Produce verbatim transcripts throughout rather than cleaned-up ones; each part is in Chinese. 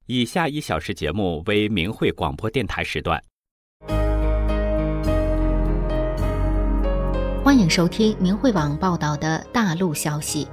以下一小时节目为明慧广播电台时段。 欢迎收听明慧网报道的大陆消息。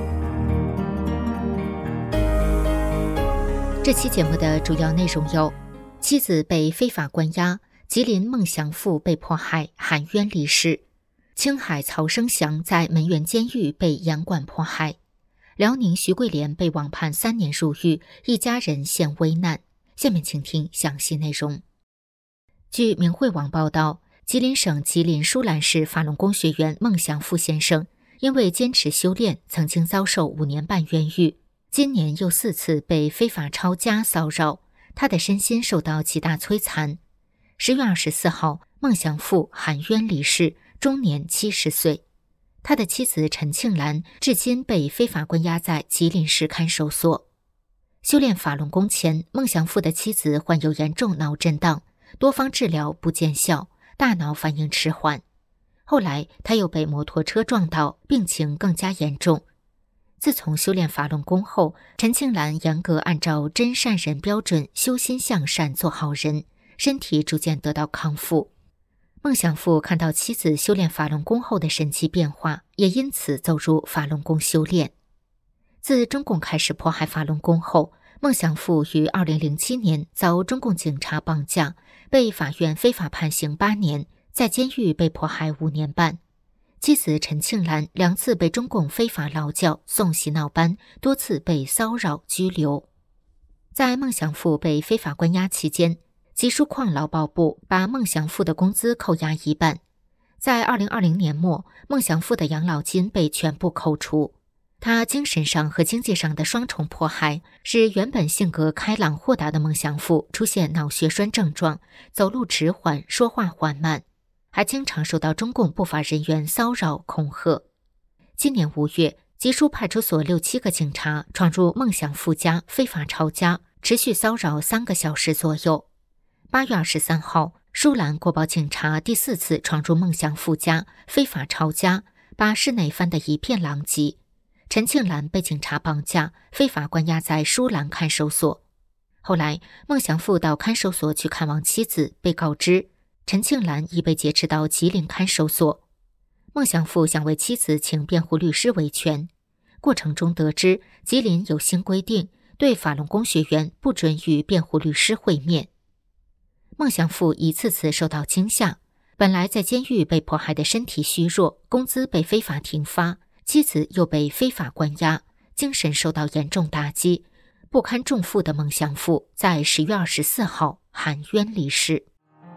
这期节目的主要内容有：妻子被非法关押，吉林孟祥富被迫害，含冤离世；青海曹生祥在门源监狱被严管迫害；辽宁徐桂莲被网判三年入狱，一家人陷危难。下面请听详细内容。据明慧网报道，吉林省吉林舒兰市法轮功学员孟祥富先生因为坚持修炼，曾经遭受五年半冤狱，今年又四次被非法抄家骚扰，他的身心受到极大摧残。十月二十四号，孟祥富含冤离世，终年七十岁。他的妻子陈庆兰至今被非法关押在吉林市看守所。修炼法轮功前，孟祥富的妻子患有严重脑震荡，多方治疗不见效，大脑反应迟缓。后来他又被摩托车撞到，病情更加严重。自从修炼法轮功后，陈庆兰严格按照真善人标准修心向善做好人，身体逐渐得到康复。孟祥富看到妻子修炼法轮功后的神奇变化，也因此走入法轮功修炼。自中共开始迫害法轮功后，孟祥富于二零零七年遭中共警察绑架，被法院非法判刑八年，在监狱被迫害五年半。妻子陈庆兰两次被中共非法劳教送洗脑班，多次被骚扰拘留。在孟祥富被非法关押期间，吉疏矿劳保部把孟祥富的工资扣押一半。在二零二零年末，孟祥富的养老金被全部扣除。他精神上和经济上的双重迫害，使原本性格开朗豁达的孟祥富出现脑血栓症状，走路迟缓，说话缓慢，还经常受到中共不法人员骚扰恐吓。今年五月，吉疏派出所六七个警察闯入孟祥富家非法抄家，持续骚扰三个小时左右。八月二十三号，舒兰国保警察第四次闯入孟祥富家非法抄家，把室内翻得一片狼藉。陈庆兰被警察绑架，非法关押在舒兰看守所。后来，孟祥富到看守所去看望妻子，被告知陈庆兰已被劫持到吉林看守所。孟祥富想为妻子请辩护律师维权，过程中得知吉林有新规定，对法轮功学员不准与辩护律师会面。孟祥富一次次受到惊吓，本来在监狱被迫害的身体虚弱，工资被非法停发，妻子又被非法关押，精神受到严重打击，不堪重负的孟祥富在十月二十四号含冤离世。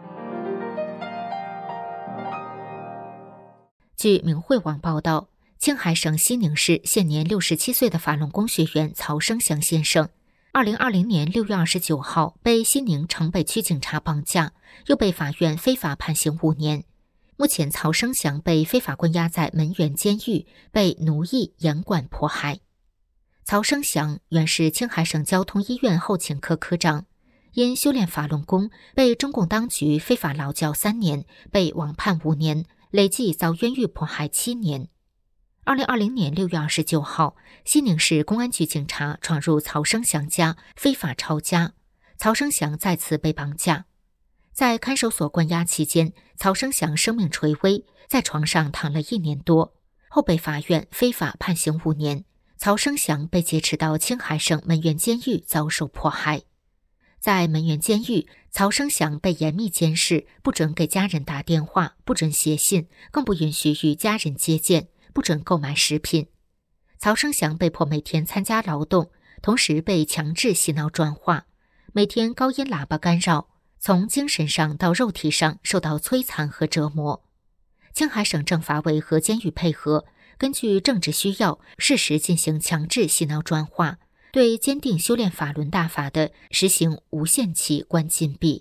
据明慧网报道，青海省西宁市现年六十七岁的法轮功学员曹生祥先生，二零二零年六月二十九号被西宁城北区警察绑架，又被法院非法判刑五年。目前曹生祥被非法关押在门源监狱，被奴役严管迫害。曹生祥原是青海省交通医院后勤科科长，因修炼法轮功被中共当局非法劳教三年，被网判五年，累计遭冤狱迫害七年。二零二零年六月二十九号，西宁市公安局警察闯入曹生祥家非法抄家，曹生祥再次被绑架。在看守所关押期间，曹生祥生命垂危，在床上躺了一年多，后被法院非法判刑五年。曹生祥被劫持到青海省门源监狱遭受迫害。在门源监狱，曹生祥被严密监视，不准给家人打电话，不准写信，更不允许与家人接见，不准购买食品。曹生祥被迫每天参加劳动，同时被强制洗脑转化，每天高音喇叭干扰，从精神上到肉体上受到摧残和折磨。青海省政法委和监狱配合，根据政治需要，适时进行强制洗脑转化，对坚定修炼法轮大法的实行无限期关禁闭。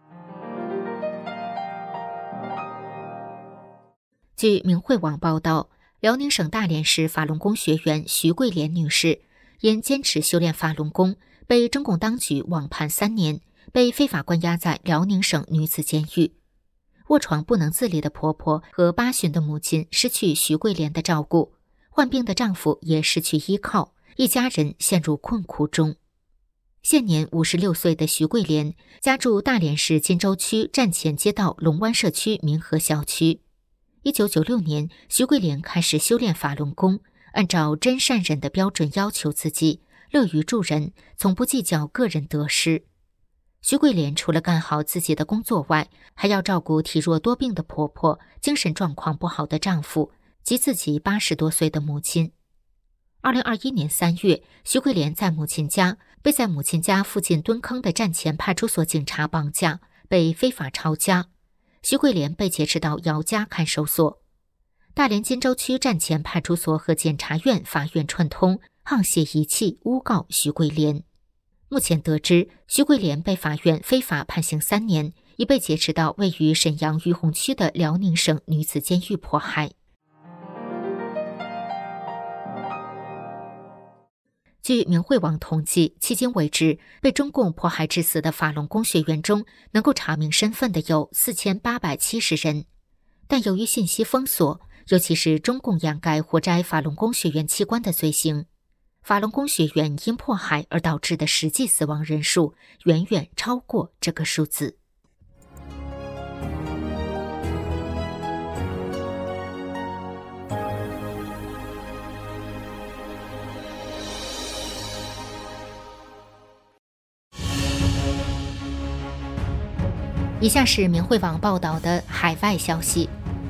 据明慧网报道，辽宁省大连市法轮功学员徐桂莲女士因坚持修炼法轮功，被中共当局网判三年，被非法关押在辽宁省女子监狱。卧床不能自理的婆婆和八旬的母亲失去徐桂莲的照顾，患病的丈夫也失去依靠，一家人陷入困苦中。 现年五十六岁的徐桂莲家住大连市金州区站前街道龙湾社区民和校区。一九九六年，徐桂莲开始修炼法轮功，按照真善忍的标准要求自己，乐于助人，从不计较个人得失。徐桂莲除了干好自己的工作外，还要照顾体弱多病的婆婆、精神状况不好的丈夫及自己八十多岁的母亲。二零二一年三月，徐桂莲在母亲家被在母亲家附近蹲坑的站前派出所警察绑架，被非法抄家。徐桂莲被劫持到姚家看守所。大连金州区站前派出所和检察院、法院串通，沆瀣一气诬告徐桂莲。目前得知，徐桂莲被法院非法判刑三年，已被劫持到位于沈阳于洪区的辽宁省女子监狱迫害。据明慧网统计，迄今为止，被中共迫害致死的法轮功学员中，能够查明身份的有四千八百七十人。但由于信息封锁，尤其是中共掩盖活摘法轮功学员器官的罪行，法轮功学员因迫害而导致的实际死亡人数远远超过这个数字。以下是明慧网报道的海外消息，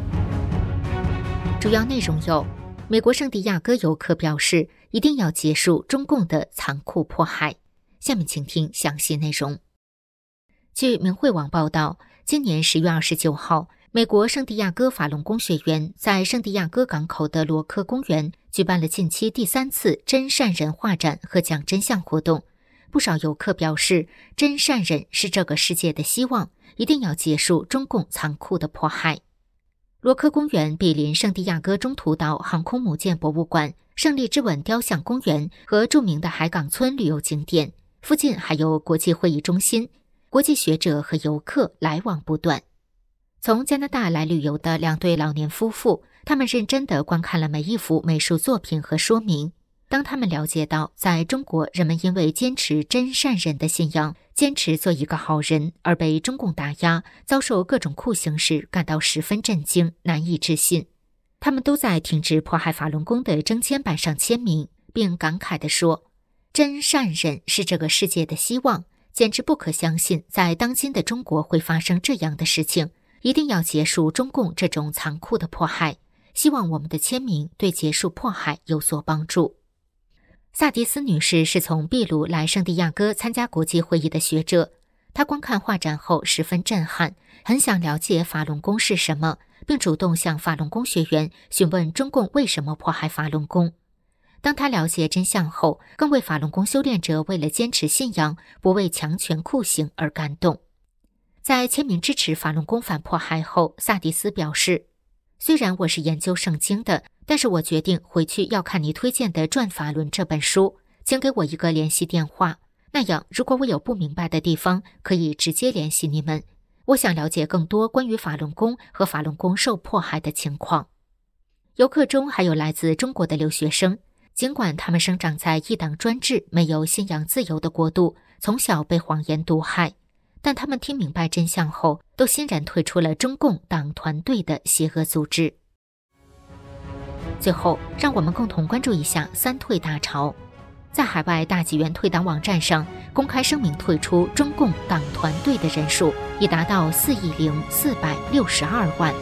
主要内容有：美国圣地亚哥游客表示一定要结束中共的残酷迫害。下面请听详细内容。据明慧网报道，今年十月二十九号，美国圣地亚哥法轮功学员在圣地亚哥港口的罗科公园举办了近期第三次真善忍画展和讲真相活动。不少游客表示，真善忍是这个世界的希望，一定要结束中共残酷的迫害。罗科公园毗邻圣地亚哥中途岛航空母舰博物馆、胜利之吻雕像公园和著名的海港村旅游景点，附近还有国际会议中心，国际学者和游客来往不断。从加拿大来旅游的两对老年夫妇，他们认真地观看了每一幅美术作品和说明。当他们了解到在中国人们因为坚持真善忍的信仰，坚持做一个好人而被中共打压，遭受各种酷刑时，感到十分震惊，难以置信。他们都在停止迫害法轮功的征签板上签名，并感慨地说，真善忍是这个世界的希望，简直不可相信在当今的中国会发生这样的事情，一定要结束中共这种残酷的迫害，希望我们的签名对结束迫害有所帮助。萨迪斯女士是从秘鲁来圣地亚哥参加国际会议的学者，她观看画展后十分震撼，很想了解法轮功是什么，并主动向法轮功学员询问中共为什么迫害法轮功。当她了解真相后，更为法轮功修炼者为了坚持信仰，不畏强权酷刑而感动。在签名支持法轮功反迫害后，萨迪斯表示，虽然我是研究圣经的，但是我决定回去要看你推荐的《转法轮》这本书，请给我一个联系电话，那样如果我有不明白的地方，可以直接联系你们。我想了解更多关于法轮功和法轮功受迫害的情况。游客中还有来自中国的留学生，尽管他们生长在一党专制、没有信仰自由的国度，从小被谎言毒害，但他们听明白真相后，都欣然退出了中共党团队的邪恶组织。最后，让我们共同关注一下三退大潮。在海外大纪元退党网站上公开声明退出中共党团队的人数已达到四亿零四百六十二万。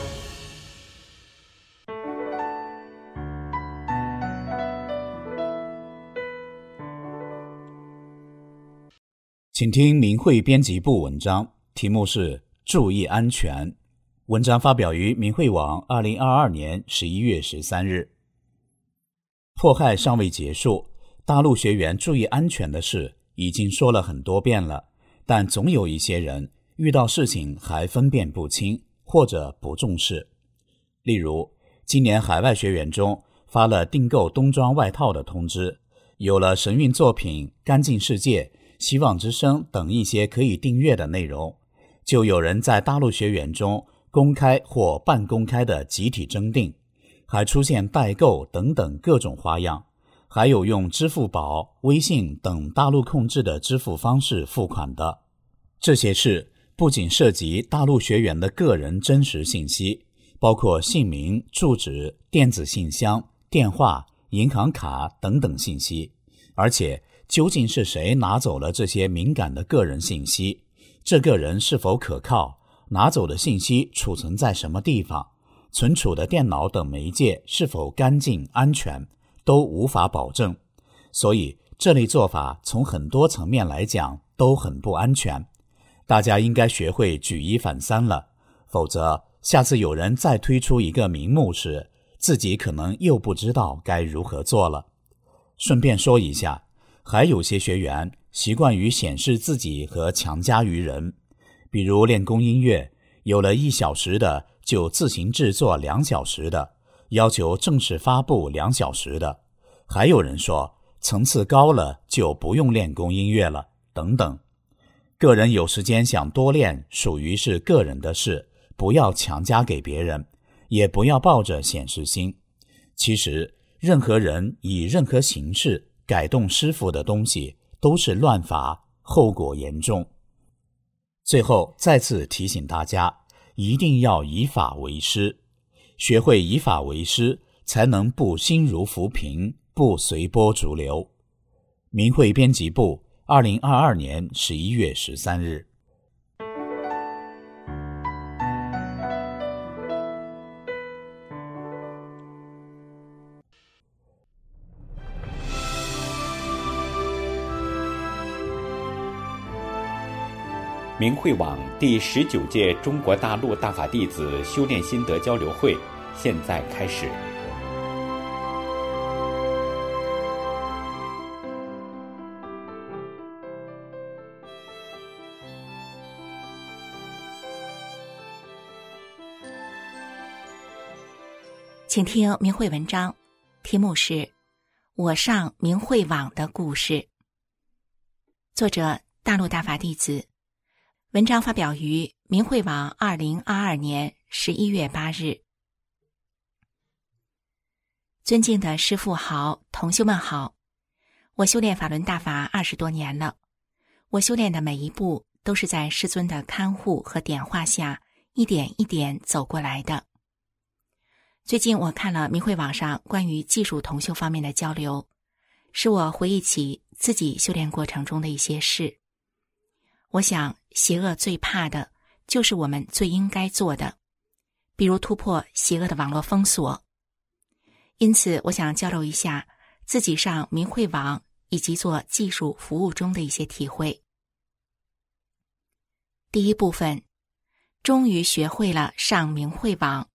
请听明慧编辑部文章，题目是注意安全。文章发表于明慧网二零二二年十一月十三日。迫害尚未结束，大陆学员注意安全的事已经说了很多遍了，但总有一些人遇到事情还分辨不清或者不重视。例如，今年海外学员中发了订购冬装外套的通知，有了神韵作品、干净世界、希望之声等一些可以订阅的内容，就有人在大陆学员中公开或半公开的集体征订，还出现代购等等各种花样， 还有用支付宝、微信等大陆控制的支付方式付款的。这些事不仅涉及大陆学员的个人真实信息，包括姓名、住址、电子信箱、电话、银行卡等等信息，而且究竟是谁拿走了这些敏感的个人信息，这个人是否可靠，拿走的信息储存在什么地方，存储的电脑等媒介是否干净安全，都无法保证。所以这类做法从很多层面来讲都很不安全，大家应该学会举一反三了，否则下次有人再推出一个名目时，自己可能又不知道该如何做了。顺便说一下，还有些学员习惯于显示自己和强加于人，比如练功音乐，有了一小时的就自行制作两小时的，要求正式发布两小时的，还有人说层次高了就不用练功音乐了，等等。个人有时间想多练，属于是个人的事，不要强加给别人，也不要抱着显示心。其实任何人以任何形式改动师傅的东西都是乱法，后果严重。最后再次提醒大家，一定要以法为师，学会以法为师，才能不心如浮萍，不随波逐流。明慧编辑部二零二二年十一月十三日。 明慧网第十九届中国大陆大法弟子修炼心得交流会现在开始。 请听明慧文章，题目是《我上明慧网的故事》，作者大陆大法弟子。文章发表于明慧网二零二二年十一月八日。尊敬的师父好，同修们好。我修炼法轮大法二十多年了，我修炼的每一步都是在师尊的看护和点化下一点一点走过来的。最近我看了明慧网上关于技术同修方面的交流，使我回忆起自己修炼过程中的一些事。我想邪恶最怕的就是我们最应该做的，比如突破邪恶的网络封锁。因此我想交流一下自己上明慧网以及做技术服务中的一些体会。第一部分，终于学会了上明慧网。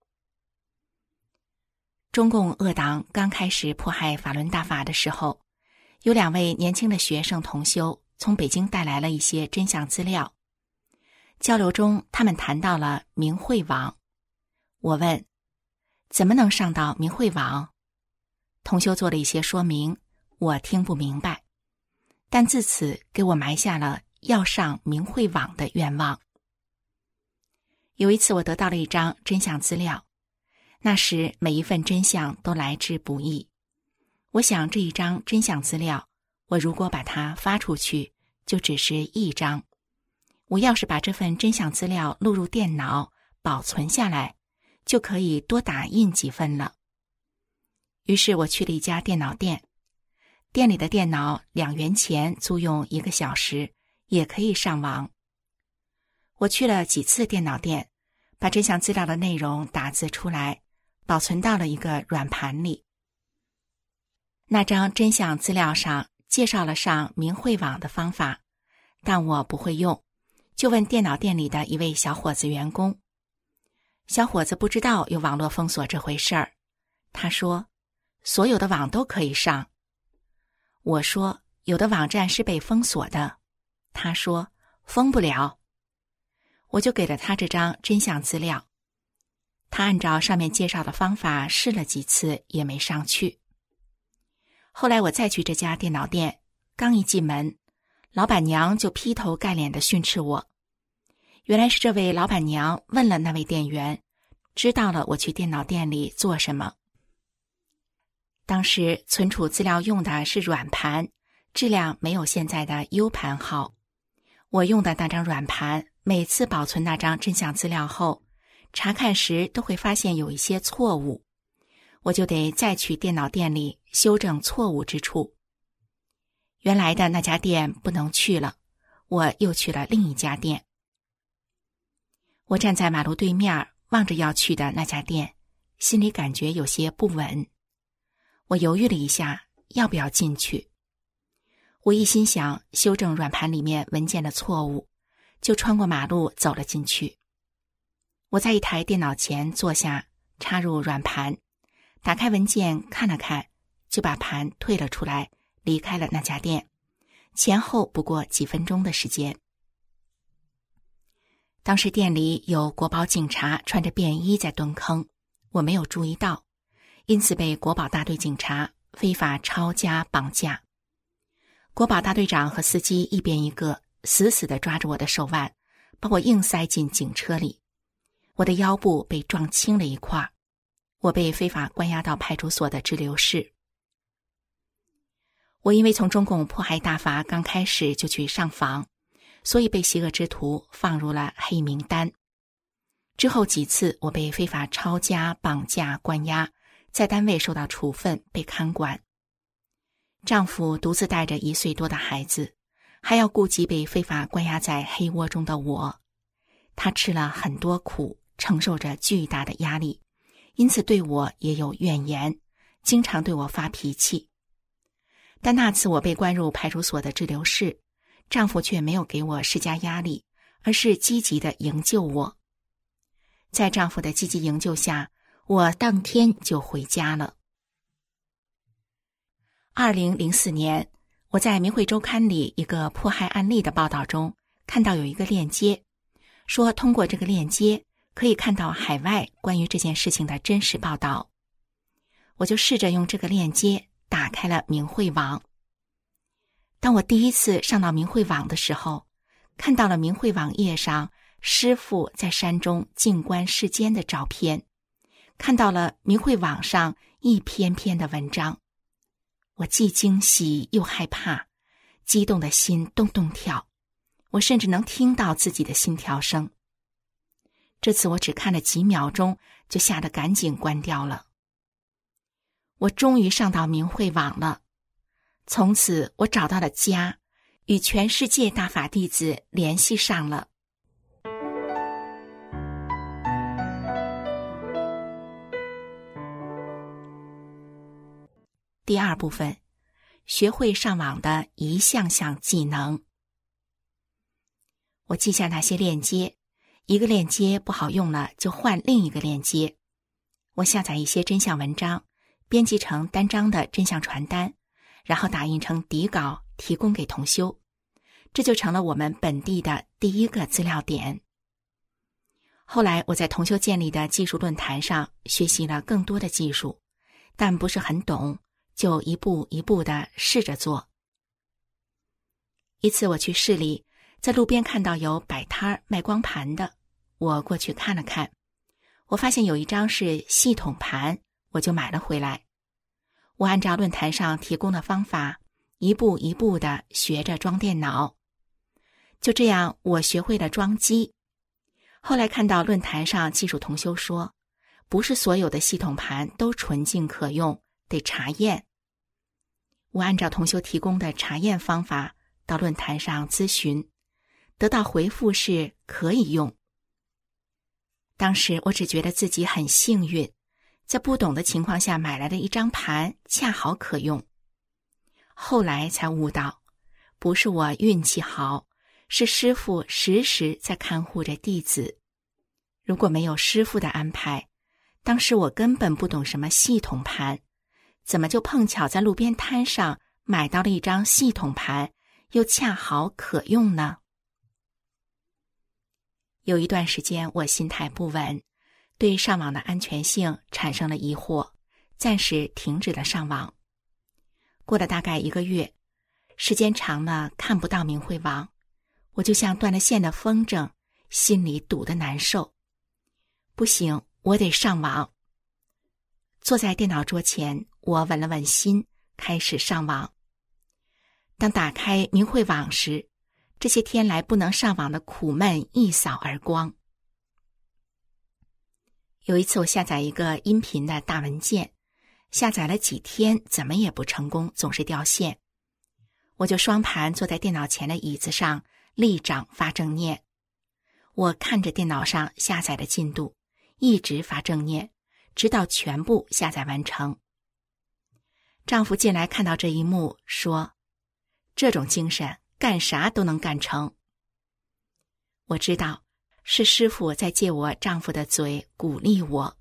中共恶党刚开始迫害法轮大法的时候，有两位年轻的学生同修从北京带来了一些真相资料。交流中他们谈到了明慧网。我问，怎么能上到明慧网？同修做了一些说明，我听不明白，但自此给我埋下了要上明慧网的愿望。有一次我得到了一张真相资料，那时每一份真相都来之不易。我想这一张真相资料，我如果把它发出去，就只是一张。我要是把这份真相资料录入电脑，保存下来，就可以多打印几份了。于是我去了一家电脑店，店里的电脑两元钱租用一个小时，也可以上网。我去了几次电脑店，把真相资料的内容打字出来，保存到了一个软盘里。那张真相资料上介绍了上明慧网的方法，但我不会用，就问电脑店里的一位小伙子员工。小伙子不知道有网络封锁这回事儿，他说所有的网都可以上。我说有的网站是被封锁的，他说封不了。我就给了他这张真相资料，他按照上面介绍的方法试了几次也没上去。后来我再去这家电脑店，刚一进门，老板娘就劈头盖脸地训斥我。原来是这位老板娘问了那位店员，知道了我去电脑店里做什么。 当时存储资料用的是软盘，质量没有现在的 U 盘好。我用的那张软盘，每次保存那张真相资料后，查看时都会发现有一些错误，我就得再去电脑店里修正错误之处。原来的那家店不能去了，我又去了另一家店。我站在马路对面，望着要去的那家店，心里感觉有些不稳。我犹豫了一下，要不要进去。我一心想修正软盘里面文件的错误，就穿过马路走了进去。我在一台电脑前坐下，插入软盘，打开文件看了看，就把盘退了出来，离开了那家店，前后不过几分钟的时间。当时店里有国保警察穿着便衣在蹲坑，我没有注意到，因此被国保大队警察非法抄家绑架。国保大队长和司机一边一个，死死地抓住我的手腕，把我硬塞进警车里。我的腰部被撞青了一块，我被非法关押到派出所的拘留室。我因为从中共迫害大法刚开始就去上访，所以被邪恶之徒放入了黑名单。之后几次我被非法抄家、绑架、关押，在单位受到处分，被看管。丈夫独自带着一岁多的孩子，还要顾及被非法关押在黑窝中的我。他吃了很多苦，承受着巨大的压力，因此对我也有怨言，经常对我发脾气。但那次我被关入派出所的拘留室，丈夫却没有给我施加压力，而是积极地营救我。在丈夫的积极营救下，我当天就回家了。二零零四年，我在《明慧周刊》里一个迫害案例的报道中，看到有一个链接，说通过这个链接可以看到海外关于这件事情的真实报道。我就试着用这个链接打开了明慧网。当我第一次上到明慧网的时候，看到了明慧网页上师父在山中静观世间的照片，看到了明慧网上一篇篇的文章。我既惊喜又害怕，激动的心咚咚跳，我甚至能听到自己的心跳声。这次我只看了几秒钟，就吓得赶紧关掉了。我终于上到明慧网了，从此我找到了家，与全世界大法弟子联系上了。第二部分，学会上网的一项项技能。我记下那些链接，一个链接不好用了就换另一个链接。我下载一些真相文章，编辑成单张的真相传单，然后打印成底稿提供给同修，这就成了我们本地的第一个资料点。后来我在同修建立的技术论坛上学习了更多的技术，但不是很懂，就一步一步地试着做。一次我去市里，在路边看到有摆摊卖光盘的，我过去看了看，我发现有一张是系统盘，我就买了回来。我按照论坛上提供的方法，一步一步地学着装电脑。就这样，我学会了装机。后来看到论坛上技术同修说，不是所有的系统盘都纯净可用，得查验。我按照同修提供的查验方法到论坛上咨询，得到回复是可以用。当时我只觉得自己很幸运，在不懂的情况下买来的一张盘恰好可用。后来才悟到，不是我运气好，是师父时时在看护着弟子。如果没有师父的安排，当时我根本不懂什么系统盘，怎么就碰巧在路边摊上买到了一张系统盘，又恰好可用呢？有一段时间我心态不稳，对上网的安全性产生了疑惑，暂时停止了上网。过了大概一个月，时间长了看不到明慧网，我就像断了线的风筝，心里堵得难受。不行，我得上网。坐在电脑桌前， 我稳了稳心，开始上网。当打开明慧网时，这些天来不能上网的苦闷一扫而光。有一次我下载一个音频的大文件，下载了几天怎么也不成功，总是掉线。我就双盘坐在电脑前的椅子上，立掌发正念。我看着电脑上下载的进度，一直发正念，直到全部下载完成。丈夫进来看到这一幕，说：这种精神干啥都能干成。我知道是师父在借我丈夫的嘴鼓励我。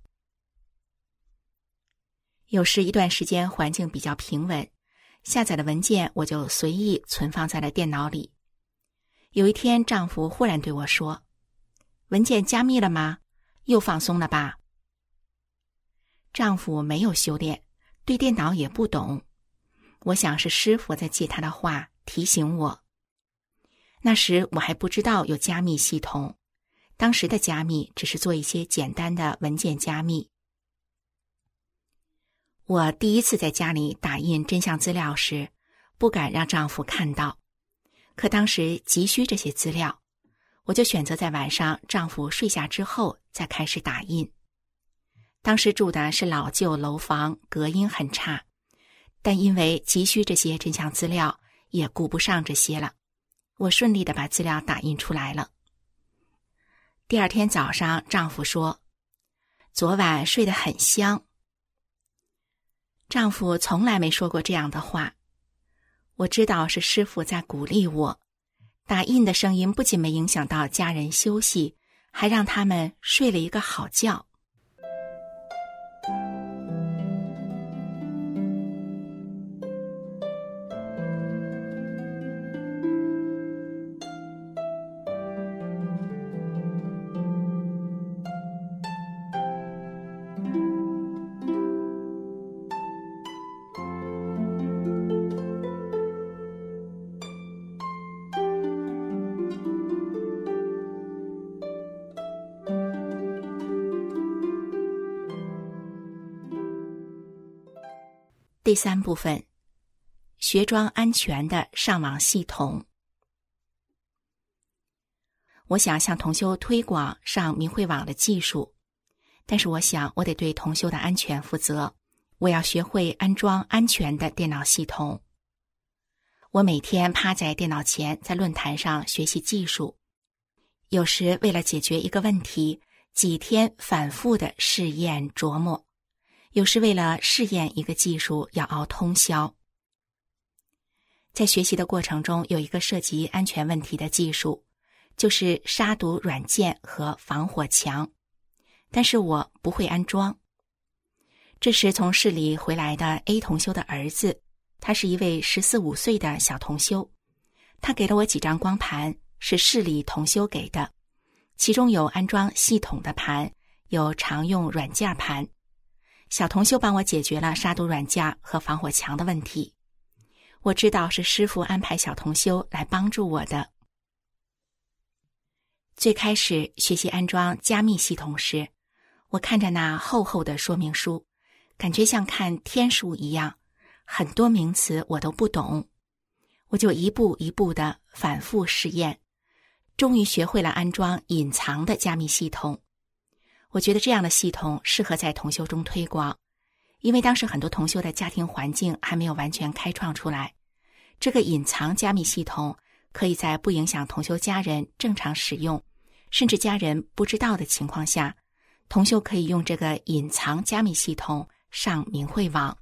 有时一段时间环境比较平稳，下载的文件我就随意存放在了电脑里。有一天丈夫忽然对我说：文件加密了吗？又放松了吧？丈夫没有修炼，对电脑也不懂，我想是师父在借他的话提醒我。那时我还不知道有加密系统，当时的加密只是做一些简单的文件加密。我第一次在家里打印真相资料时，不敢让丈夫看到，可当时急需这些资料，我就选择在晚上丈夫睡下之后再开始打印。当时住的是老旧楼房，隔音很差，但因为急需这些真相资料，也顾不上这些了，我顺利地把资料打印出来了。第二天早上，丈夫说：昨晚睡得很香。丈夫从来没说过这样的话，我知道是师父在鼓励我。打印的声音不仅没影响到家人休息，还让他们睡了一个好觉。第三部分，学装安全的上网系统。我想向同修推广上明慧网的技术，但是我想我得对同修的安全负责，我要学会安装安全的电脑系统。我每天趴在电脑前，在论坛上学习技术，有时为了解决一个问题，几天反复的试验琢磨，有时为了试验一个技术要熬通宵。在学习的过程中，有一个涉及安全问题的技术，就是杀毒软件和防火墙，但是我不会安装。这时从市里回来的 A 同修的儿子，他是一位十四五岁的小同修，他给了我几张光盘，是市里同修给的，其中有安装系统的盘，有常用软件盘。小同修帮我解决了杀毒软件和防火墙的问题。我知道是师父安排小同修来帮助我的。最开始学习安装加密系统时，我看着那厚厚的说明书，感觉像看天书一样，很多名词我都不懂。我就一步一步地反复试验，终于学会了安装隐藏的加密系统。我觉得这样的系统适合在同修中推广，因为当时很多同修的家庭环境还没有完全开创出来。这个隐藏加密系统可以在不影响同修家人正常使用，甚至家人不知道的情况下，同修可以用这个隐藏加密系统上明慧网。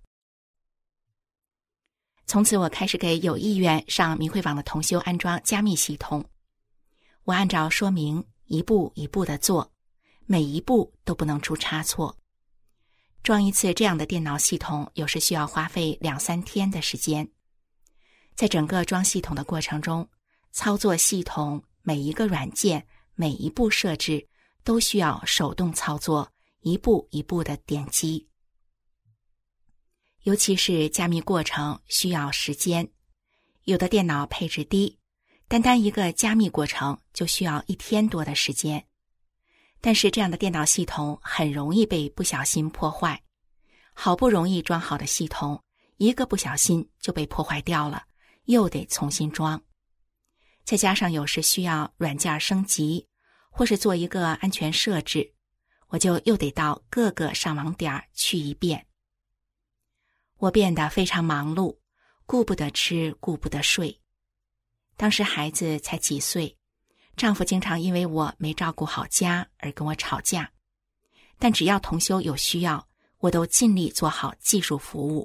从此我开始给有意愿上明慧网的同修安装加密系统。我按照说明一步一步地做，每一步都不能出差错。装一次这样的电脑系统有时需要花费两三天的时间。在整个装系统的过程中，操作系统每一个软件每一步设置都需要手动操作，一步一步的点击。尤其是加密过程需要时间，有的电脑配置低，单单一个加密过程就需要一天多的时间。但是这样的电脑系统很容易被不小心破坏， 好不容易装好的系统，一个不小心就被破坏掉了，又得重新装。再加上有时需要软件升级，或是做一个安全设置，我就又得到各个上网点去一遍。我变得非常忙碌，顾不得吃，顾不得睡。当时孩子才几岁，丈夫经常因为我没照顾好家而跟我吵架，但只要同修有需要，我都尽力做好技术服务。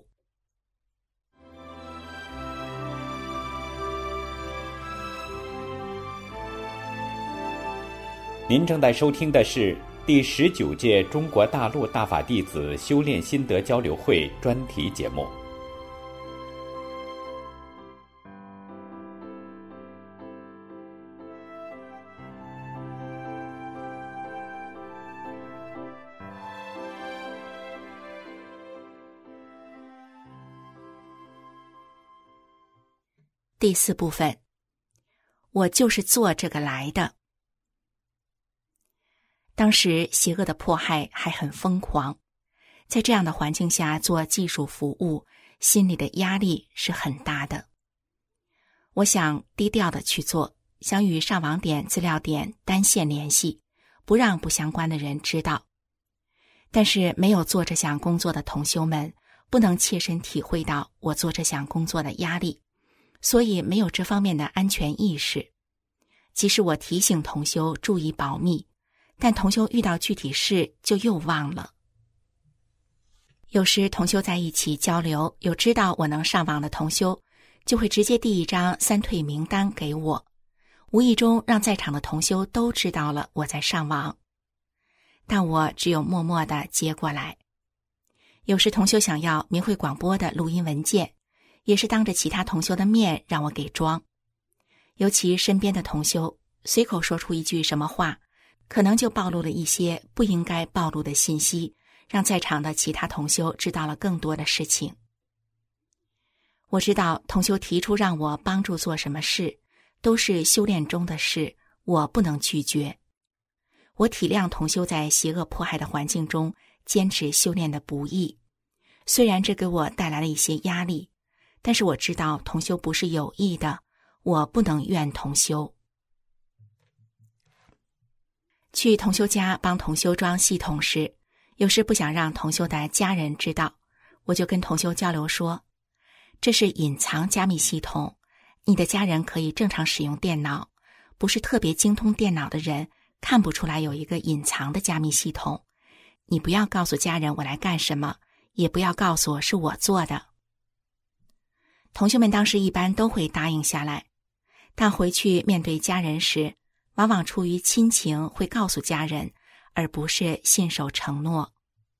您正在收听的是第十九届中国大陆大法弟子修炼心得交流会专题节目。 第四部分，我就是做这个来的。当时邪恶的迫害还很疯狂，在这样的环境下做技术服务，心里的压力是很大的。我想低调的去做，想与上网点、资料点单线联系，不让不相关的人知道。但是没有做这项工作的同修们，不能切身体会到我做这项工作的压力，所以没有这方面的安全意识。即使我提醒同修注意保密，但同修遇到具体事就又忘了。有时同修在一起交流，有知道我能上网的同修，就会直接递一张三退名单给我，无意中让在场的同修都知道了我在上网，但我只有默默地接过来。有时同修想要明慧广播的录音文件，也是当着其他同修的面让我给装。尤其身边的同修随口说出一句什么话，可能就暴露了一些不应该暴露的信息，让在场的其他同修知道了更多的事情。我知道同修提出让我帮助做什么事，都是修炼中的事，我不能拒绝。我体谅同修在邪恶迫害的环境中坚持修炼的不易，虽然这给我带来了一些压力，但是我知道同修不是有意的，我不能怨同修。去同修家帮同修装系统时，有时不想让同修的家人知道，我就跟同修交流说，这是隐藏加密系统，你的家人可以正常使用电脑，不是特别精通电脑的人看不出来有一个隐藏的加密系统。你不要告诉家人我来干什么，也不要告诉我是我做的。同学们当时一般都会答应下来，但回去面对家人时，往往出于亲情会告诉家人，而不是信守承诺。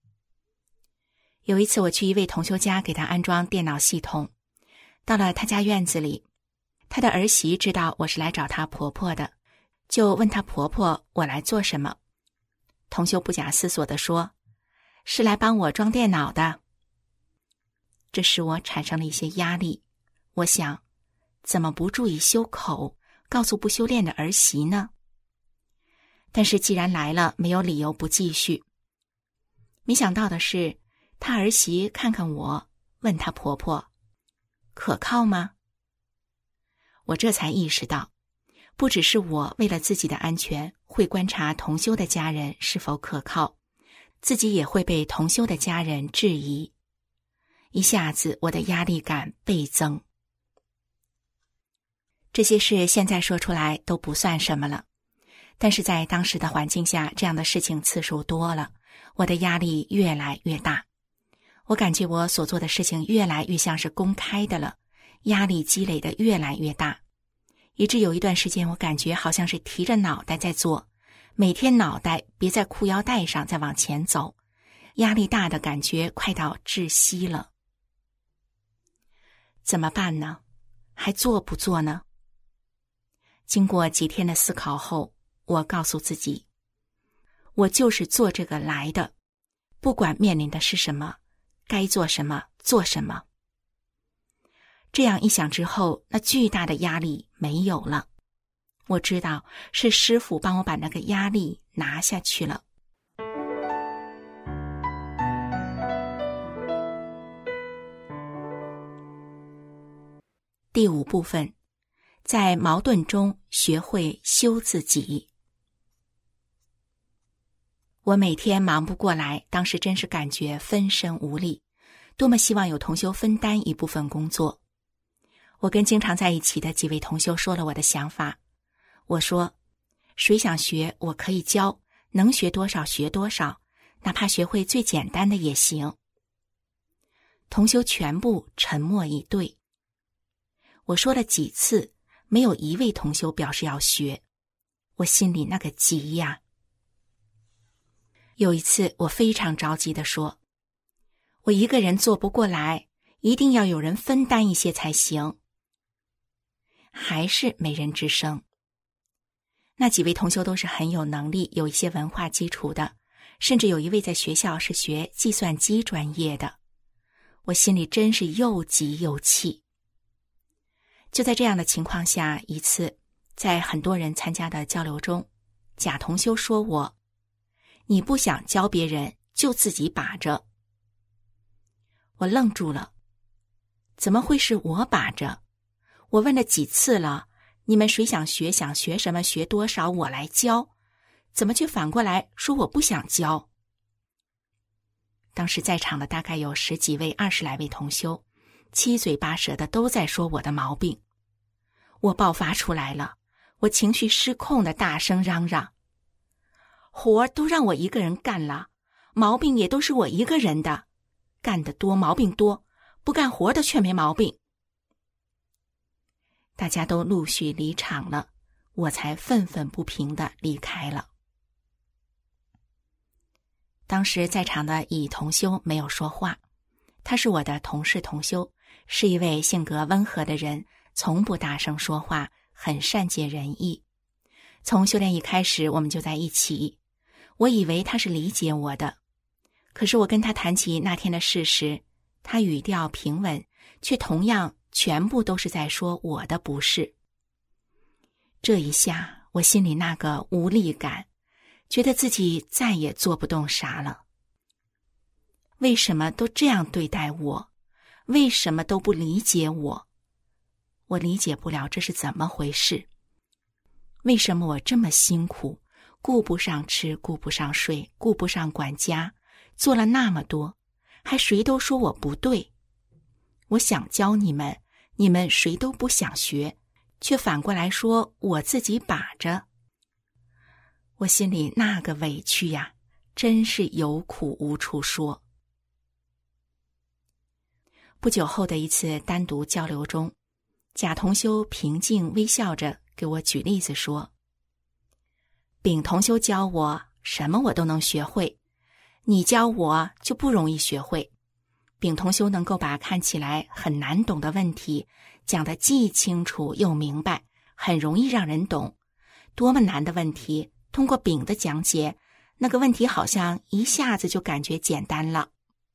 有一次我去一位同修家给他安装电脑系统，到了他家院子里，他的儿媳知道我是来找她婆婆的，就问她婆婆我来做什么。同修不假思索地说，是来帮我装电脑的。这使我产生了一些压力，我想，怎么不注意修口，告诉不修炼的儿媳呢？但是既然来了，没有理由不继续。没想到的是，她儿媳看看我，问她婆婆，可靠吗？我这才意识到，不只是我为了自己的安全，会观察同修的家人是否可靠，自己也会被同修的家人质疑。一下子我的压力感倍增。这些事现在说出来都不算什么了，但是在当时的环境下，这样的事情次数多了，我的压力越来越大。我感觉我所做的事情越来越像是公开的了，压力积累的越来越大，以致有一段时间我感觉好像是提着脑袋在做，每天脑袋别在裤腰带上再往前走，压力大的感觉快到窒息了。怎么办呢？还做不做呢？经过几天的思考后，我告诉自己，我就是做这个来的，不管面临的是什么，该做什么做什么。这样一想之后，那巨大的压力没有了。我知道是师父帮我把那个压力拿下去了。 第五部分，在矛盾中学会修自己。我每天忙不过来，当时真是感觉分身无力，多么希望有同修分担一部分工作。我跟经常在一起的几位同修说了我的想法，我说，谁想学我可以教，能学多少学多少，哪怕学会最简单的也行。同修全部沉默以对。我说了几次，没有一位同修表示要学，我心里那个急呀。有一次我非常着急地说，我一个人做不过来，一定要有人分担一些才行。还是没人吱声。那几位同修都是很有能力，有一些文化基础的，甚至有一位在学校是学计算机专业的。我心里真是又急又气。就在这样的情况下，一次在很多人参加的交流中，贾同修说我，你不想教别人就自己把着。我愣住了，怎么会是我把着？我问了几次了，你们谁想学想学什么学多少我来教，怎么却反过来说我不想教？当时在场的大概有十几位二十来位同修，七嘴八舌的都在说我的毛病。我爆发出来了，我情绪失控的大声嚷嚷，活都让我一个人干了，毛病也都是我一个人的，干得多毛病多，不干活的却没毛病。大家都陆续离场了，我才愤愤不平地离开了。当时在场的乙同修没有说话，他是我的同事同修，是一位性格温和的人，从不大声说话，很善解人意。从修炼一开始我们就在一起，我以为他是理解我的，可是我跟他谈起那天的事时，他语调平稳，却同样全部都是在说我的不是。这一下我心里那个无力感，觉得自己再也做不动啥了。为什么都这样对待我？为什么都不理解我？我理解不了这是怎么回事。为什么我这么辛苦，顾不上吃，顾不上睡，顾不上管家，做了那么多，还谁都说我不对。我想教你们，你们谁都不想学，却反过来说我自己把着。我心里那个委屈呀，真是有苦无处说。不久后的一次单独交流中，贾同修平静微笑着给我举例子说，丙同修教我什么我都能学会，你教我就不容易学会。丙同修能够把看起来很难懂的问题讲得既清楚又明白，很容易让人懂。多么难的问题，通过丙的讲解，那个问题好像一下子就感觉简单了。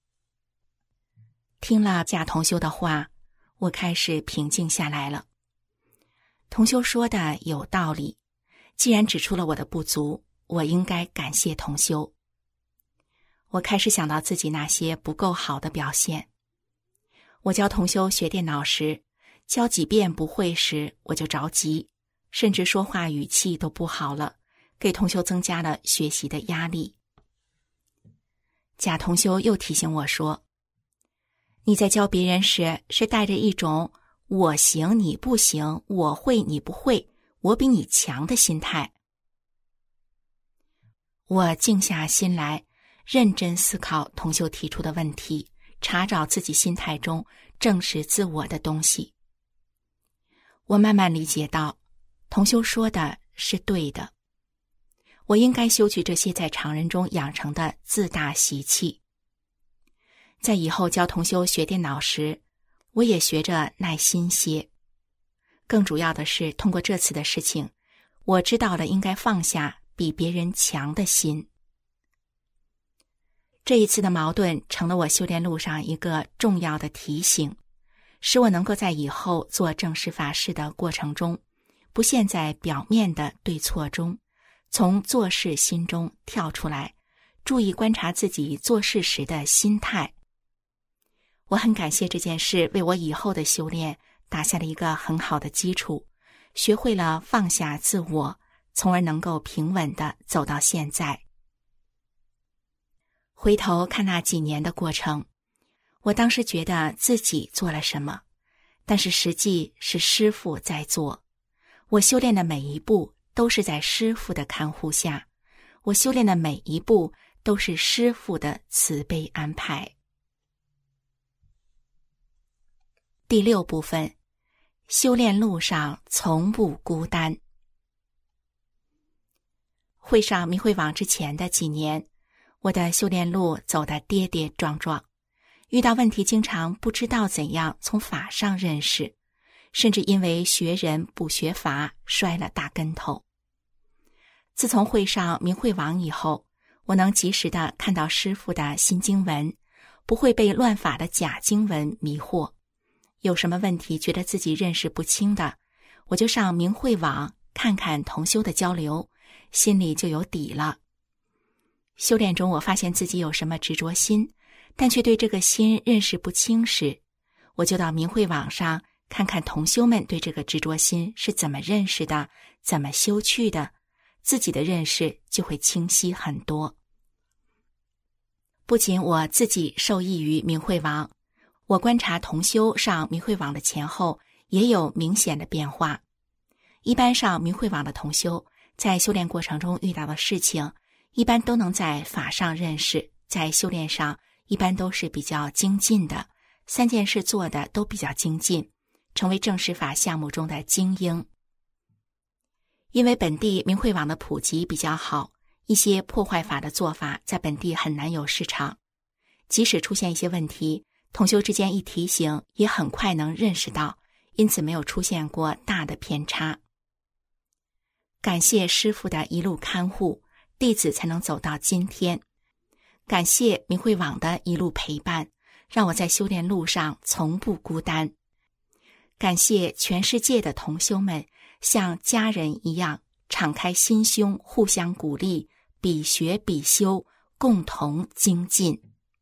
听了贾同修的话，我开始平静下来了。同修说的有道理，既然指出了我的不足，我应该感谢同修。我开始想到自己那些不够好的表现。我教同修学电脑时，教几遍不会时我就着急，甚至说话语气都不好了，给同修增加了学习的压力。贾同修又提醒我说，你在教别人时是带着一种我行你不行，我会你不会，我比你强的心态。我静下心来，认真思考同修提出的问题，查找自己心态中正视自我的东西。我慢慢理解到，同修说的是对的，我应该修去这些在常人中养成的自大习气。在以后教同修学电脑时，我也学着耐心些。更主要的是，通过这次的事情，我知道了应该放下比别人强的心。这一次的矛盾成了我修炼路上一个重要的提醒，使我能够在以后做正式法事的过程中，不陷在表面的对错中，从做事心中跳出来，注意观察自己做事时的心态。我很感谢这件事为我以后的修炼打下了一个很好的基础，学会了放下自我，从而能够平稳地走到现在。回头看那几年的过程，我当时觉得自己做了什么，但是实际是师父在做。我修炼的每一步都是在师父的看护下，我修炼的每一步都是师父的慈悲安排。第六部分，修炼路上从不孤单。会上明慧网之前的几年，我的修炼路走得跌跌撞撞，遇到问题经常不知道怎样从法上认识，甚至因为学人不学法摔了大跟头。自从会上明慧网以后，我能及时地看到师父的新经文，不会被乱法的假经文迷惑。有什么问题觉得自己认识不清的，我就上明慧网看看同修的交流，心里就有底了。修炼中我发现自己有什么执着心，但却对这个心认识不清时，我就到明慧网上看看同修们对这个执着心是怎么认识的，怎么修去的，自己的认识就会清晰很多。不仅我自己受益于明慧网，我观察同修上明慧网的前后也有明显的变化。一般上明慧网的同修在修炼过程中遇到的事情，一般都能在法上认识，在修炼上一般都是比较精进的，三件事做的都比较精进，成为正式法项目中的精英。因为本地明慧网的普及比较好，一些破坏法的做法在本地很难有市场，即使出现一些问题，同修之间一提醒也很快能认识到，因此没有出现过大的偏差。感谢师父的一路看护，弟子才能走到今天。感谢明慧网的一路陪伴，让我在修炼路上从不孤单。感谢全世界的同修们像家人一样敞开心胸，互相鼓励，比学比修，共同精进。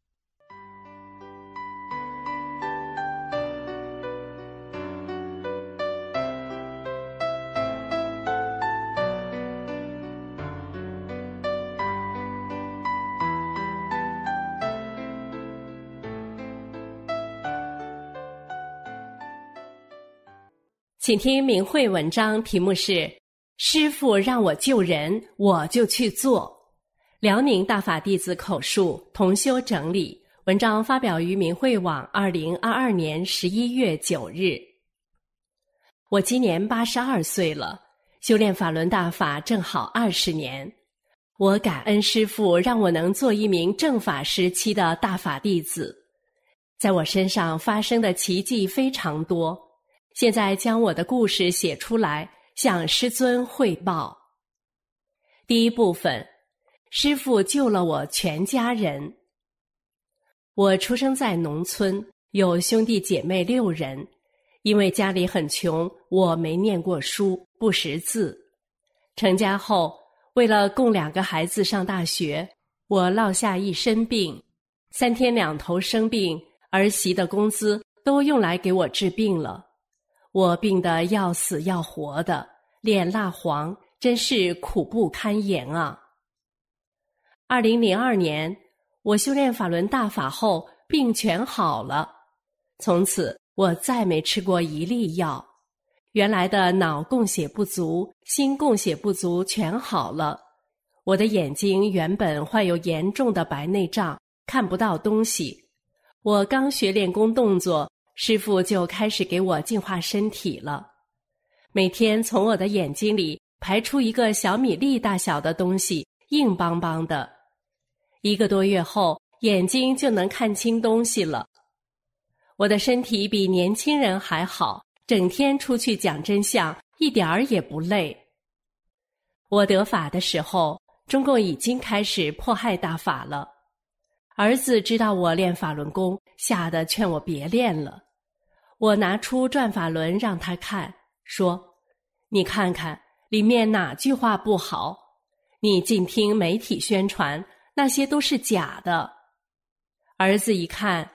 请听明慧文章，题目是师父让我救人，我就去做。辽宁大法弟子口述，同修整理。文章发表于明慧网二零二二年十一月九日。我今年八十二岁了，修炼法轮大法正好二十年。我感恩师父让我能做一名正法时期的大法弟子。在我身上发生的奇迹非常多，现在将我的故事写出来，向师尊汇报。第一部分，师父救了我全家人。我出生在农村，有兄弟姐妹六人。因为家里很穷，我没念过书，不识字。成家后，为了供两个孩子上大学，我落下一身病，三天两头生病，儿媳的工资都用来给我治病了。我病得要死要活的，脸蜡黄，真是苦不堪言啊。二零零二年，我修炼法轮大法后，病全好了。从此，我再没吃过一粒药。原来的脑供血不足、心供血不足全好了。我的眼睛原本患有严重的白内障，看不到东西。我刚学练功动作，师父就开始给我净化身体了。每天从我的眼睛里排出一个小米粒大小的东西，硬邦邦的。一个多月后，眼睛就能看清东西了。我的身体比年轻人还好，整天出去讲真相，一点儿也不累。我得法的时候，中共已经开始迫害大法了。儿子知道我练法轮功，吓得劝我别练了。我拿出转法轮让他看，说：你看看里面哪句话不好？你尽听媒体宣传，那些都是假的。儿子一看，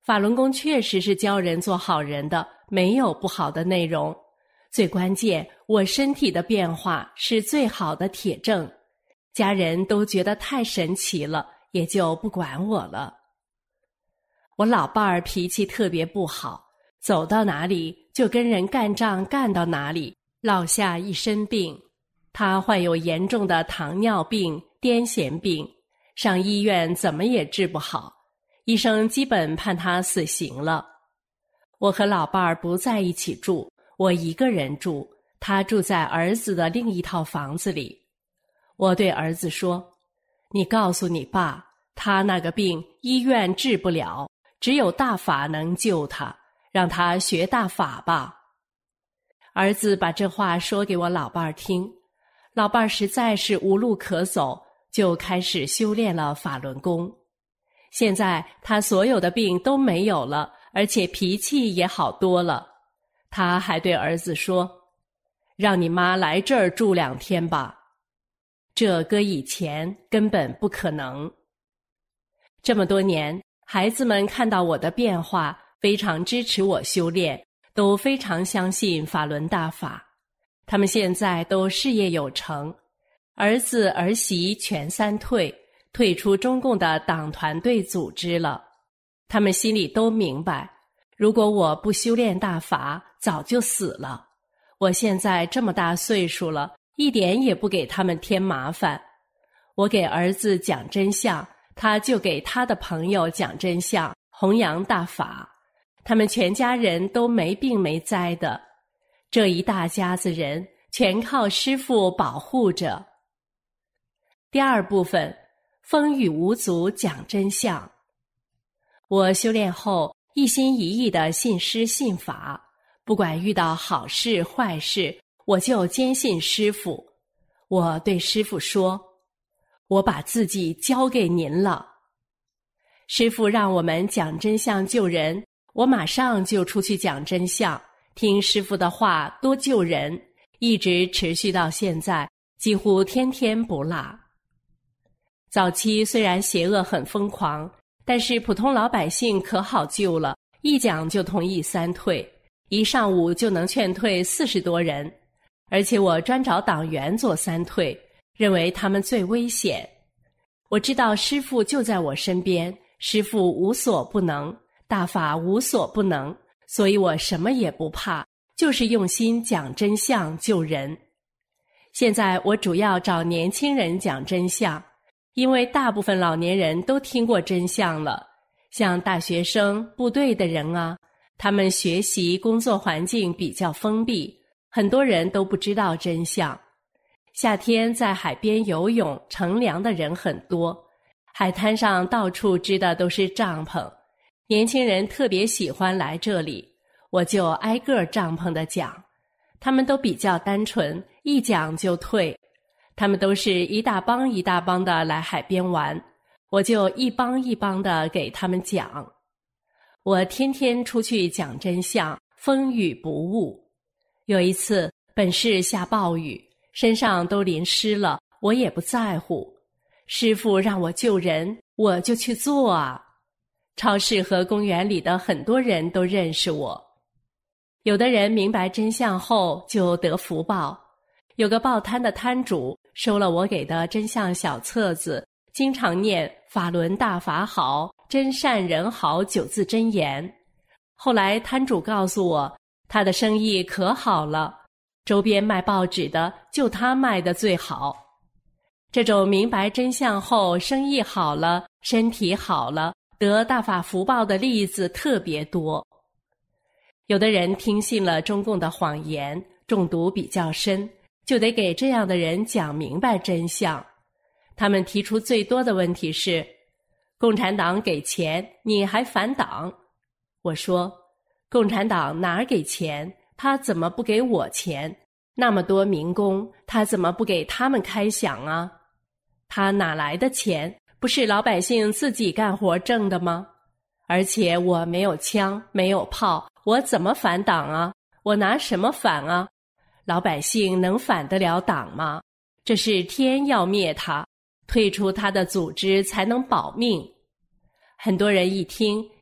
法轮功确实是教人做好人的，没有不好的内容。最关键，我身体的变化是最好的铁证。家人都觉得太神奇了，也就不管我了。我老伴儿脾气特别不好，走到哪里就跟人干仗干到哪里，落下一身病。他患有严重的糖尿病、癫痫病，上医院怎么也治不好，医生基本判他死刑了。我和老伴儿不在一起住，我一个人住，他住在儿子的另一套房子里。我对儿子说，你告诉你爸，他那个病医院治不了，只有大法能救他，让他学大法吧。儿子把这话说给我老伴儿听，老伴儿实在是无路可走，就开始修炼了法轮功。现在他所有的病都没有了，而且脾气也好多了。他还对儿子说，让你妈来这儿住两天吧。这搁以前根本不可能。这么多年，孩子们看到我的变化，非常支持我修炼，都非常相信法轮大法。他们现在都事业有成，儿子儿媳全三退，退出中共的党团队组织了。他们心里都明白，如果我不修炼大法，早就死了。我现在这么大岁数了，一点也不给他们添麻烦。我给儿子讲真相，他就给他的朋友讲真相，弘扬大法。他们全家人都没病没灾的，这一大家子人全靠师父保护着。第二部分，风雨无阻讲真相。我修炼后一心一意地信师信法，不管遇到好事坏事，我就坚信师父。我对师父说，我把自己交给您了。师父让我们讲真相救人，我马上就出去讲真相，听师父的话，多救人，一直持续到现在，几乎天天不落。早期虽然邪恶很疯狂，但是普通老百姓可好救了，一讲就同意三退，一上午就能劝退四十多人。而且我专找党员做三退，认为他们最危险。我知道师父就在我身边，师父无所不能，大法无所不能，所以我什么也不怕，就是用心讲真相救人。现在我主要找年轻人讲真相，因为大部分老年人都听过真相了，像大学生、部队的人啊，他们学习工作环境比较封闭，很多人都不知道真相。夏天在海边游泳乘凉的人很多，海滩上到处支的都是帐篷，年轻人特别喜欢来这里，我就挨个帐篷的讲。他们都比较单纯，一讲就退。他们都是一大帮一大帮的来海边玩，我就一帮一帮的给他们讲。我天天出去讲真相，风雨不误。有一次本市下暴雨，身上都淋湿了，我也不在乎。师父让我救人，我就去做啊。超市和公园里的很多人都认识我。有的人明白真相后就得福报。有个报摊的摊主收了我给的真相小册子，经常念法轮大法好，真善人好九字真言。后来摊主告诉我，他的生意可好了，周边卖报纸的就他卖的最好。这种明白真相后生意好了，身体好了，得大法福报的例子特别多。有的人听信了中共的谎言，中毒比较深，就得给这样的人讲明白真相。他们提出最多的问题是，共产党给钱，你还反党？我说，共产党哪儿给钱？他怎么不给我钱？那么多民工，他怎么不给他们开饷啊？他哪来的钱？不是老百姓自己干活挣的吗？而且我没有枪，没有炮，我怎么反党啊？我拿什么反啊？老百姓能反得了党吗？这是天要灭他，退出他的组织才能保命。很多人一听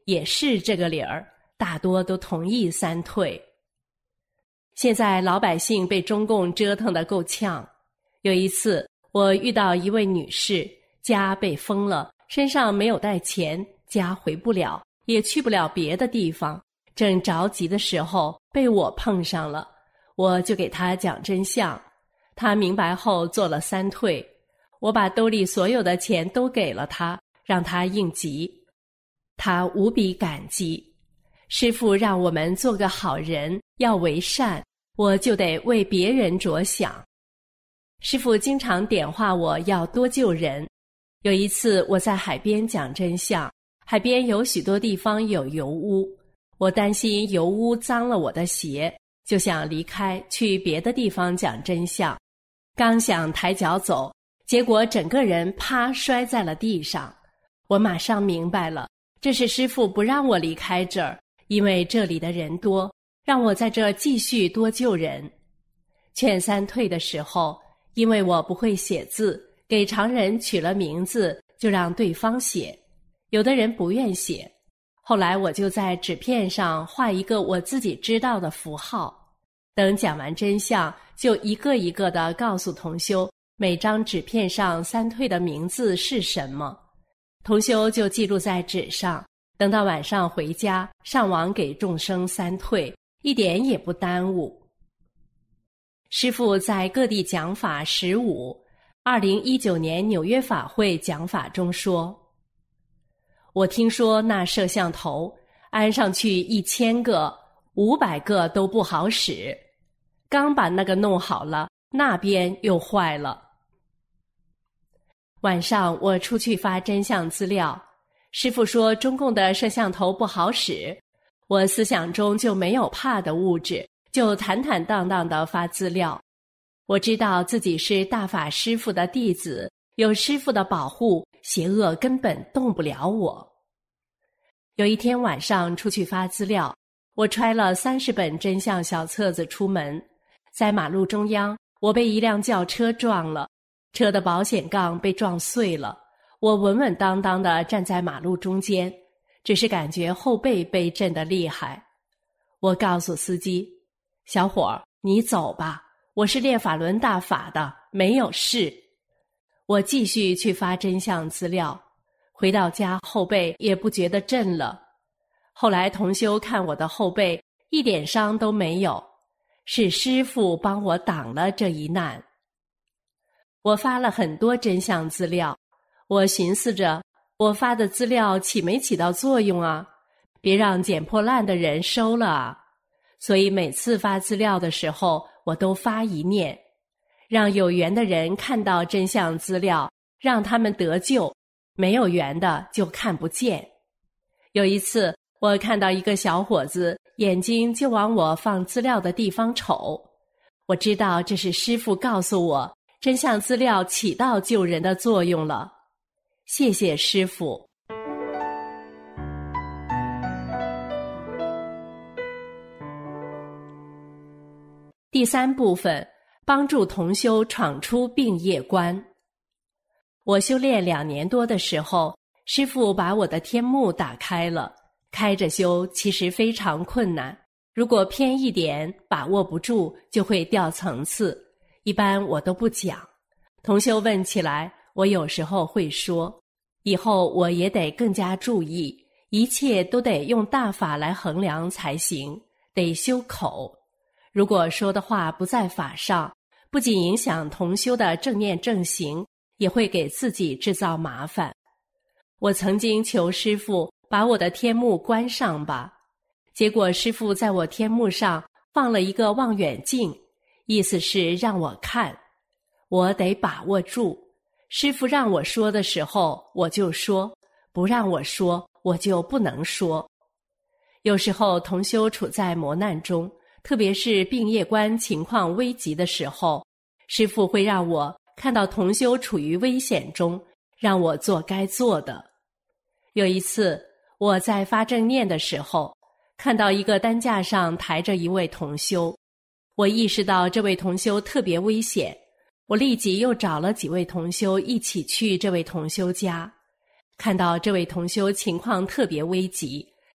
也是这个理儿，大多都同意三退。现在老百姓被中共折腾得够呛。有一次我遇到一位女士，家被封了，身上没有带钱，家回不了，也去不了别的地方，正着急的时候被我碰上了，我就给她讲真相。她明白后做了三退，我把兜里所有的钱都给了她，让她应急。她无比感激。师父让我们做个好人，要为善，我就得为别人着想。师父经常点化我要多救人。有一次我在海边讲真相，海边有许多地方有油污，我担心油污脏了我的鞋，就想离开去别的地方讲真相。刚想抬脚走，结果整个人啪摔在了地上。我马上明白了，这是师父不让我离开这儿，因为这里的人多，让我在这儿继续多救人。劝三退的时候，因为我不会写字，给常人取了名字，就让对方写。有的人不愿写，后来我就在纸片上画一个我自己知道的符号。等讲完真相，就一个一个地告诉同修每张纸片上三退的名字是什么。同修就记录在纸上，等到晚上回家上网给众生三退，一点也不耽误。师父在各地讲法十五，二零一九年纽约法会讲法中说，我听说那摄像头安上去一千个、五百个都不好使，刚把那个弄好了，那边又坏了。晚上我出去发真相资料，师父说中共的摄像头不好使，我思想中就没有怕的物质，就坦坦荡荡地发资料。我知道自己是大法师父的弟子，有师父的保护，邪恶根本动不了我。有一天晚上出去发资料，我揣了三十本真相小册子出门，在马路中央，我被一辆轿车撞了，车的保险杠被撞碎了，我稳稳当当地站在马路中间，只是感觉后背被震得厉害。我告诉司机，小伙儿，你走吧，我是练法轮大法的，没有事。我继续去发真相资料，回到家后背也不觉得震了。后来同修看我的后背一点伤都没有，是师父帮我挡了这一难。我发了很多真相资料，我寻思着，我发的资料起没起到作用啊？别让捡破烂的人收了啊！所以每次发资料的时候，我都发一念，让有缘的人看到真相资料，让他们得救，没有缘的就看不见。有一次，我看到一个小伙子眼睛就往我放资料的地方瞅，我知道这是师父告诉我真相资料起到救人的作用了。谢谢师父。第三部分，帮助同修闯出病业关。我修炼两年多的时候，师父把我的天目打开了，开着修其实非常困难，如果偏一点把握不住就会掉层次，一般我都不讲。同修问起来，我有时候会说，以后我也得更加注意，一切都得用大法来衡量才行，得修口。如果说的话不在法上，不仅影响同修的正念正行，也会给自己制造麻烦。我曾经求师父把我的天目关上吧，结果师父在我天目上放了一个望远镜，意思是让我看，我得把握住。师父让我说的时候我就说，不让我说我就不能说。有时候同修处在磨难中，特别是病业关情况危急的时候，师父会让我看到同修处于危险中，让我做该做的。有一次我在发正念的时候，看到一个担架上抬着一位同修，我意识到这位同修特别危险，我立即又找了几位同修一起去这位同修家。看到这位同修情况特别危急，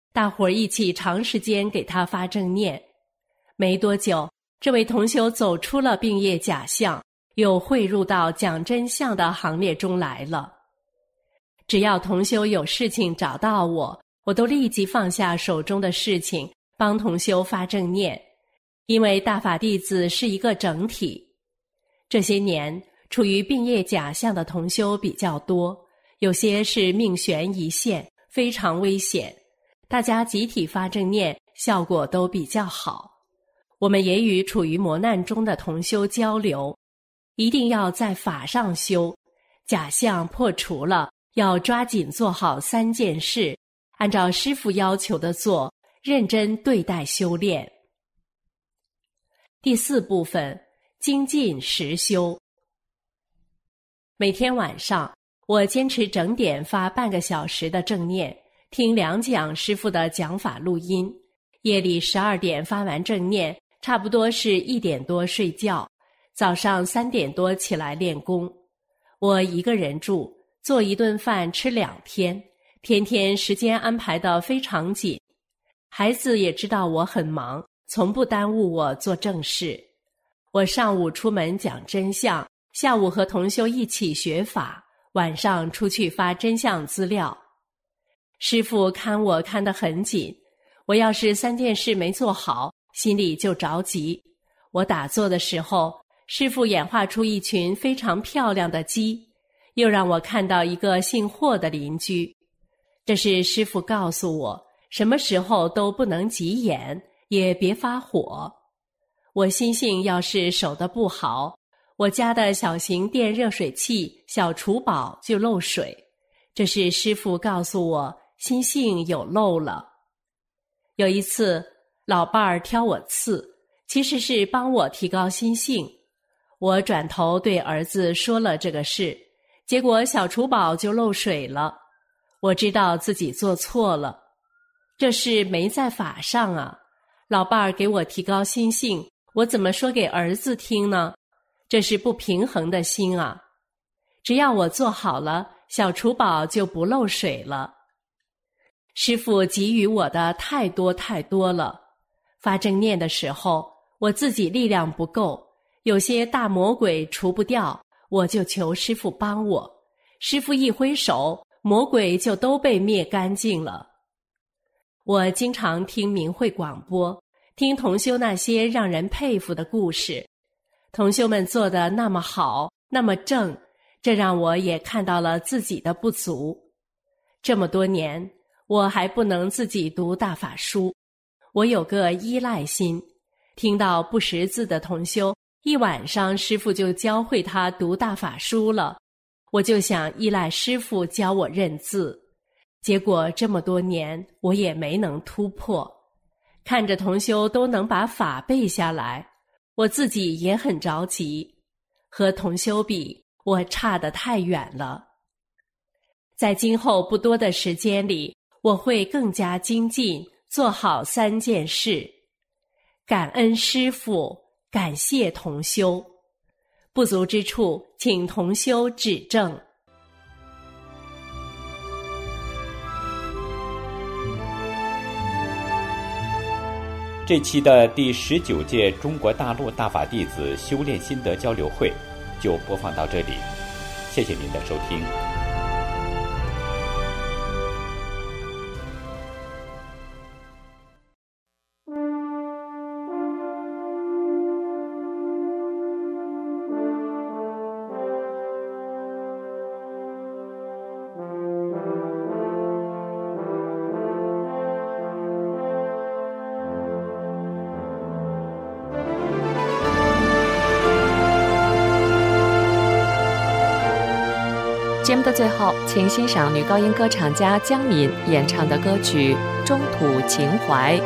大伙儿一起长时间给他发正念。没多久，这位同修走出了病业假象，又汇入到讲真相的行列中来了。只要同修有事情找到我，我都立即放下手中的事情，帮同修发正念，因为大法弟子是一个整体。这些年处于病业假象的同修比较多，有些是命悬一线，非常危险，大家集体发正念，效果都比较好。我们也与处于磨难中的同修交流，一定要在法上修，假象破除了，要抓紧做好三件事，按照师父要求的做，认真对待修炼。第四部分，精进实修。每天晚上，我坚持整点发半个小时的正念，听两讲师父的讲法录音。夜里十二点发完正念，差不多是一点多睡觉，早上三点多起来练功。我一个人住，做一顿饭吃两天，天天时间安排得非常紧。孩子也知道我很忙，从不耽误我做正事。我上午出门讲真相，下午和同修一起学法，晚上出去发真相资料。师父看我看得很紧，我要是三件事没做好，心里就着急。我打坐的时候，师父演化出一群非常漂亮的鸡，又让我看到一个姓霍的邻居。这是师父告诉我，什么时候都不能急眼，也别发火。我心性要是守得不好，我家的小型电热水器小厨宝就漏水，这是师父告诉我心性有漏了。有一次，老伴儿挑我刺，其实是帮我提高心性。我转头对儿子说了这个事，结果小厨宝就漏水了。我知道自己做错了，这事没在法上啊。老伴儿给我提高心性，我怎么说给儿子听呢？这是不平衡的心啊。只要我做好了，小厨宝就不漏水了。师父给予我的太多太多了。发正念的时候，我自己力量不够，有些大魔鬼除不掉，我就求师父帮我。师父一挥手，魔鬼就都被灭干净了。我经常听明慧广播，听同修那些让人佩服的故事，同修们做得那么好，那么正，这让我也看到了自己的不足。这么多年，我还不能自己读大法书，我有个依赖心，听到不识字的同修，一晚上师父就教会他读大法书了，我就想依赖师父教我认字。结果这么多年我也没能突破，看着同修都能把法背下来，我自己也很着急。和同修比，我差得太远了。在今后不多的时间里，我会更加精进，做好三件事。感恩师父，感谢同修，不足之处请同修指正。 这期的第十九届中国大陆大法弟子修炼心得交流会就播放到这里，谢谢您的收听。 节目的最后，请欣赏女高音歌唱家江敏演唱的歌曲《中土情怀》。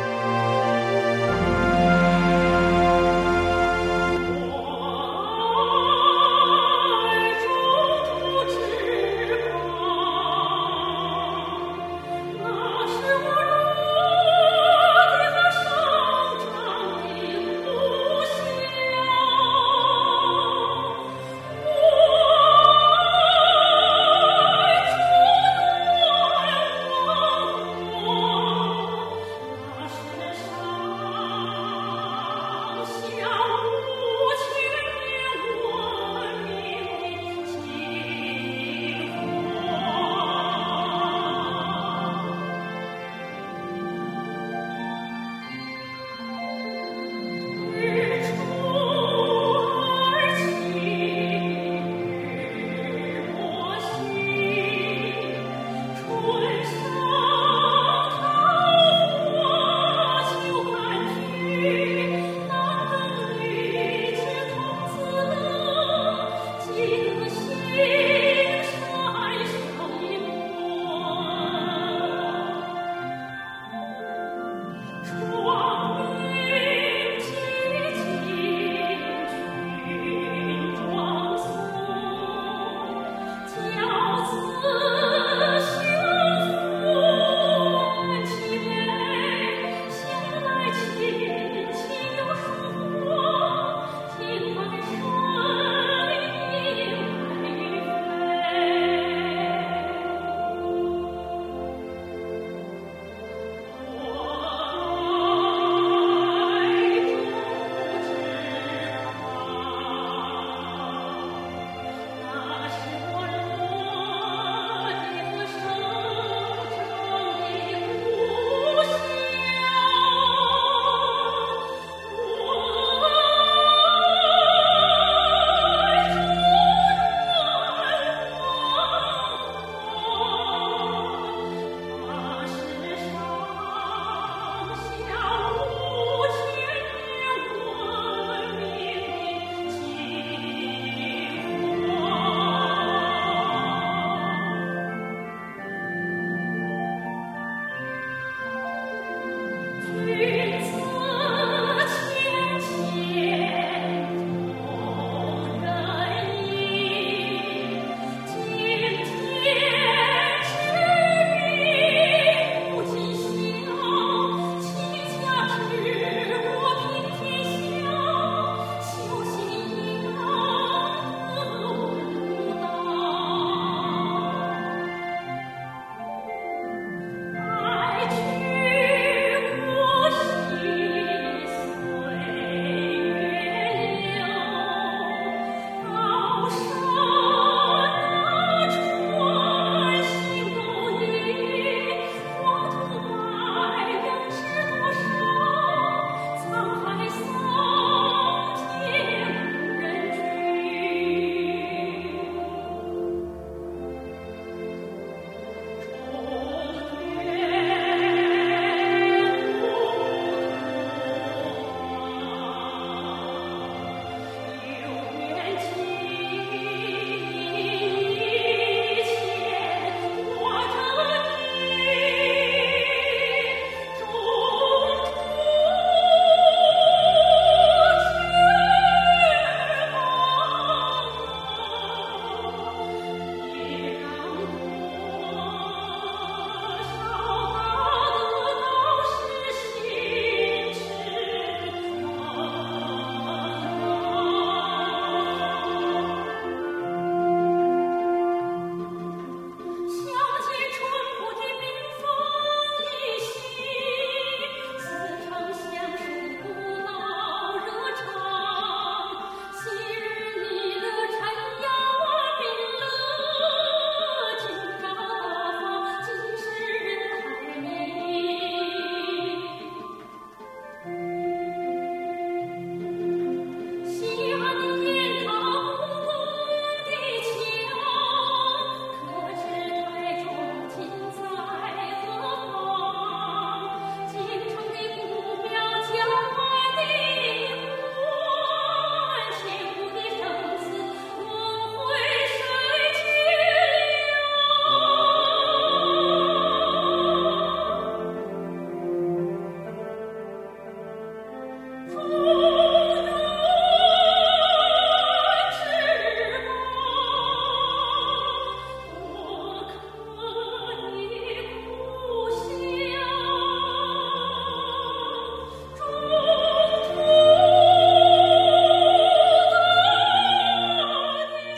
我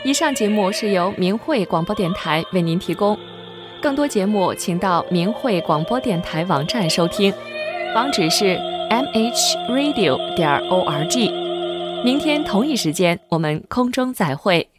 以上节目是由明慧广播电台为您提供，更多节目请到明慧广播电台网站收听，网址是 m h radio 点 org。明天同一时间我们空中再会。